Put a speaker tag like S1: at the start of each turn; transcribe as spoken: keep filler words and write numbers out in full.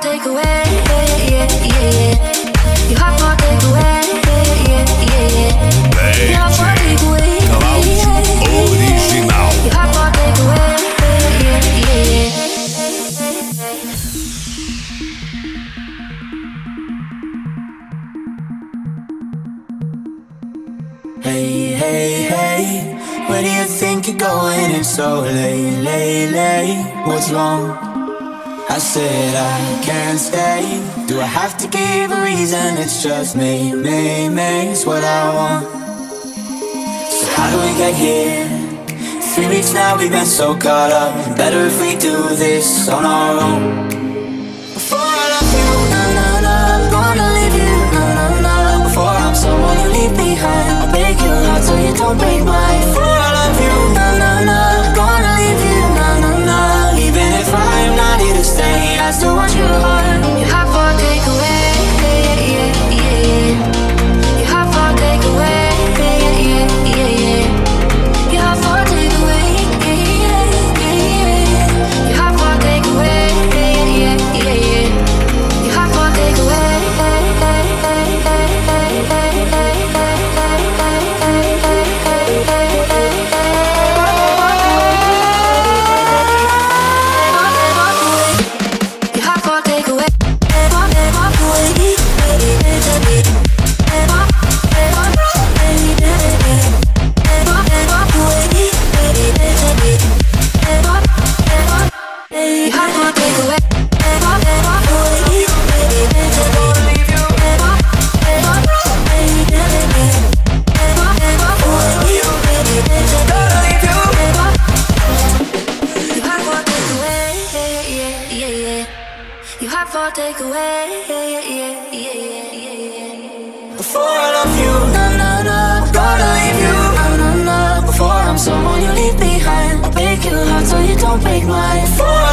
S1: take away, yeah, yeah, yeah. You hot for take away, yeah, yeah, yeah. You hot for take away, yeah, yeah, yeah.
S2: Original.
S1: You hot for take away, yeah, yeah, yeah.
S3: Hey, hey, hey, where do you think you're going? It's so late, late, late. What's wrong? I said I can't stay. Do I have to give a reason? It's just me, me, me. It's what I want. So how do we get here? Three weeks now we've been so caught up. Better if we do this on our own. Before I love you, no, no, no, I'm gonna leave you, no, no, no. Before I'm someone you leave behind, I'll break your heart so you don't break mine. Before I love you, no, no, no, I'm gonna leave you, no, no, no. Even if I'm not here to stay, I still want your heart.
S1: You hot for take away, yeah, yeah, yeah, yeah. You hot for take away, yeah, yeah, yeah, yeah. You hot for take away, yeah, yeah, yeah, yeah. You hot for take away, yeah, yeah, yeah, yeah. You hot for take away, you hot for take away. You hot for take away, yeah, yeah, yeah, yeah, yeah, yeah.
S3: Before I love you, no, no, no, I'm gonna leave you, no, no, no. Before I'm someone you leave behind, I'll break your heart so you don't break mine. Before